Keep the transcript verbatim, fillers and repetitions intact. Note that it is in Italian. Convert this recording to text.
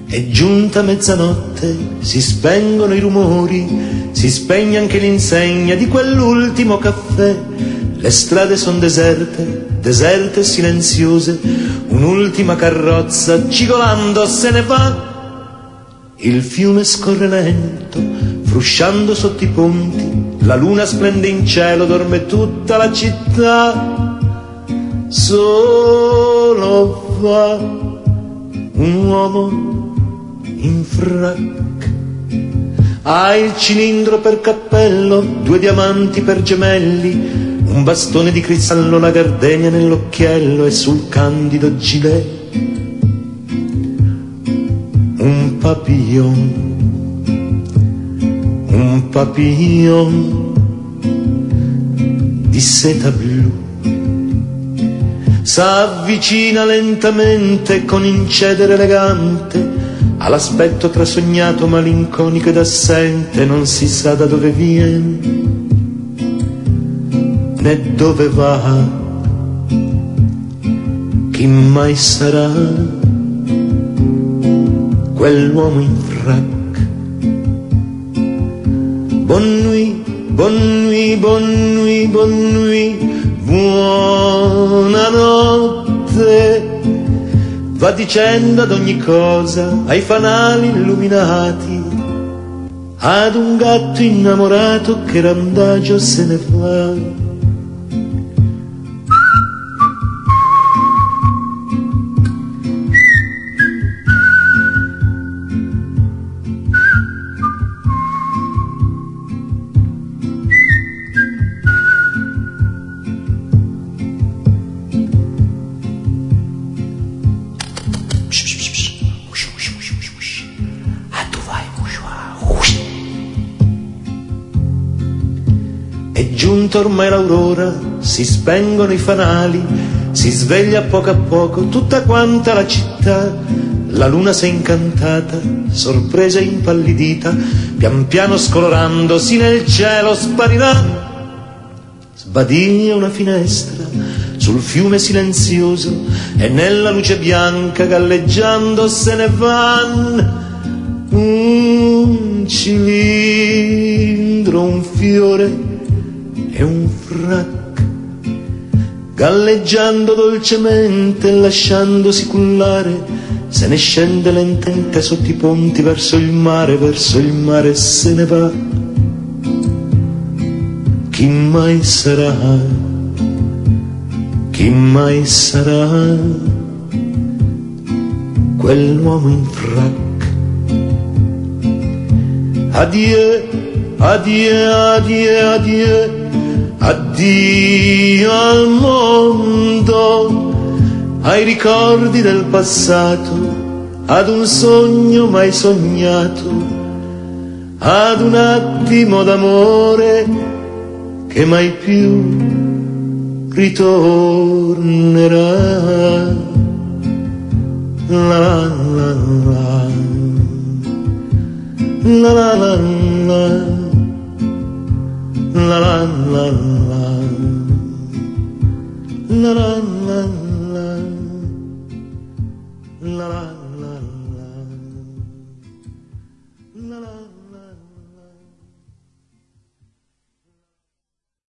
È giunta mezzanotte, si spengono i rumori, si spegne anche l'insegna di quell'ultimo caffè. Le strade son deserte, deserte e silenziose, un'ultima carrozza cigolando se ne va. Il fiume scorre lento, frusciando sotto i ponti, la luna splende in cielo, dorme tutta la città. Solo va un uomo in frac, ha il cilindro per cappello, due diamanti per gemelli, un bastone di cristallo, la gardenia nell'occhiello e sul candido gilet un papillon, un papillon di seta blu. S'avvicina lentamente con incedere elegante, ha l'aspetto trasognato, malinconico ed assente, non si sa da dove viene né dove va. Chi mai sarà quell'uomo in frac? Bonne nuit, bonne nuit, bonne nuit, bonne nuit, buonanotte. Va dicendo ad ogni cosa, ai fanali illuminati, ad un gatto innamorato che randagio se ne fa. È giunta ormai l'aurora, si spengono i fanali, si sveglia a poco a poco tutta quanta la città. La luna s'è incantata, sorpresa e impallidita, pian piano scolorandosi nel cielo sparirà. Sbadiglia una finestra sul fiume silenzioso e nella luce bianca galleggiando se ne van un cilindro, un fiore e un frac, galleggiando dolcemente, lasciandosi cullare, se ne scende lentamente sotto i ponti verso il mare, verso il mare se ne va. Chi mai sarà, chi mai sarà quell'uomo in frac? Adieu, adieu, adieu, adieu, addio al mondo, ai ricordi del passato, ad un sogno mai sognato, ad un attimo d'amore che mai più ritornerà. La la la la, la la la la, la la la la, la la la la, la la.